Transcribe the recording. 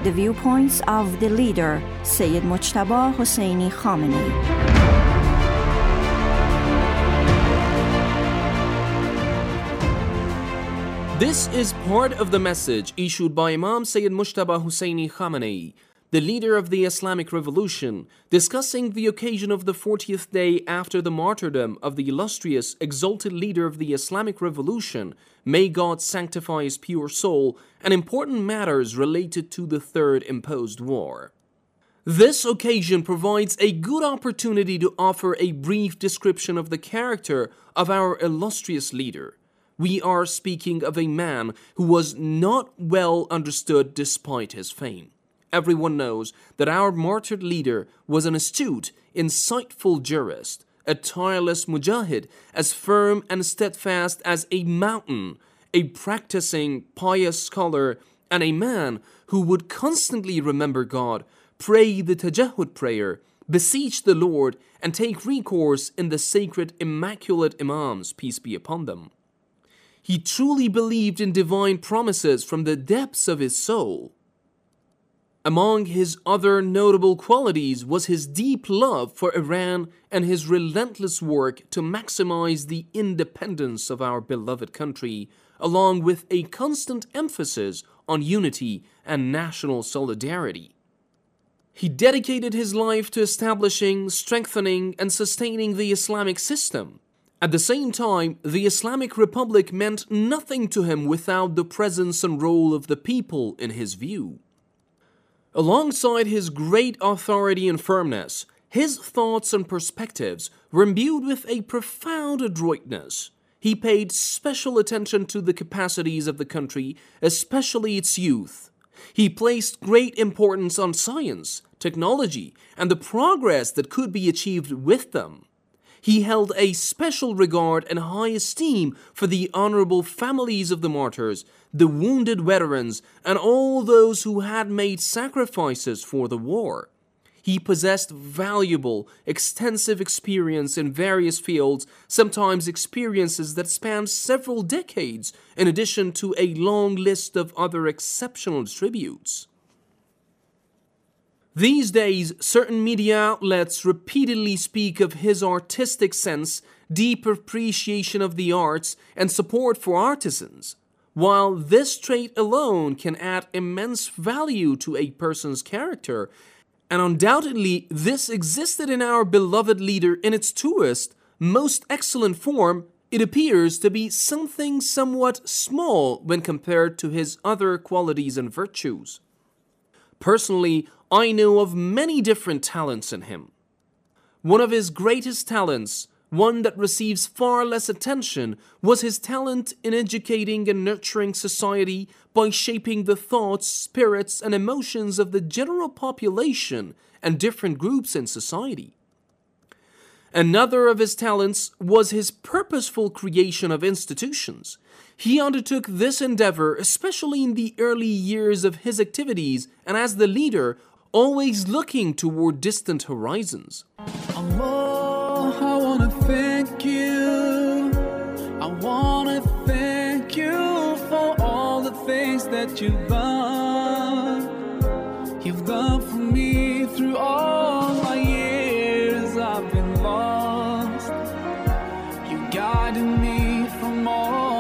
the viewpoints of the leader, Sayyid Mujtaba Hosseini Khamenei. This is part of the message issued by Imam Sayyid Mujtaba Hosseini Khamenei, the leader of the Islamic Revolution, discussing the occasion of the 40th day after the martyrdom of the illustrious, exalted leader of the Islamic Revolution, may God sanctify his pure soul, and important matters related to the third imposed war. This occasion provides a good opportunity to offer a brief description of the character of our illustrious leader. We are speaking of a man who was not well understood despite his fame. Everyone knows that our martyred leader was an astute, insightful jurist, a tireless mujahid, as firm and steadfast as a mountain, a practicing, pious scholar, and a man who would constantly remember God, pray the tajahud prayer, beseech the Lord, and take recourse in the sacred immaculate imams, peace be upon them. He truly believed in divine promises from the depths of his soul. Among his other notable qualities was his deep love for Iran and his relentless work to maximize the independence of our beloved country, along with a constant emphasis on unity and national solidarity. He dedicated his life to establishing, strengthening, and sustaining the Islamic system. At the same time, the Islamic Republic meant nothing to him without the presence and role of the people in his view. Alongside his great authority and firmness, his thoughts and perspectives were imbued with a profound adroitness. He paid special attention to the capacities of the country, especially its youth. He placed great importance on science, technology, and the progress that could be achieved with them. He held a special regard and high esteem for the honorable families of the martyrs, the wounded veterans, and all those who had made sacrifices for the war. He possessed valuable, extensive experience in various fields, sometimes experiences that spanned several decades, in addition to a long list of other exceptional tributes. These days, certain media outlets repeatedly speak of his artistic sense, deep appreciation of the arts, and support for artisans. While this trait alone can add immense value to a person's character, and undoubtedly this existed in our beloved leader in its truest, most excellent form, it appears to be something somewhat small when compared to his other qualities and virtues. Personally, I know of many different talents in him. One of his greatest talents, one that receives far less attention, was his talent in educating and nurturing society by shaping the thoughts, spirits, and emotions of the general population and different groups in society. Another of his talents was his purposeful creation of institutions. He undertook this endeavor especially in the early years of his activities and as the leader, always looking toward distant horizons. Allah, I want to thank you. I want to thank you for all the things that you've done. You've done for me through all my years I've been lost. You guided me from all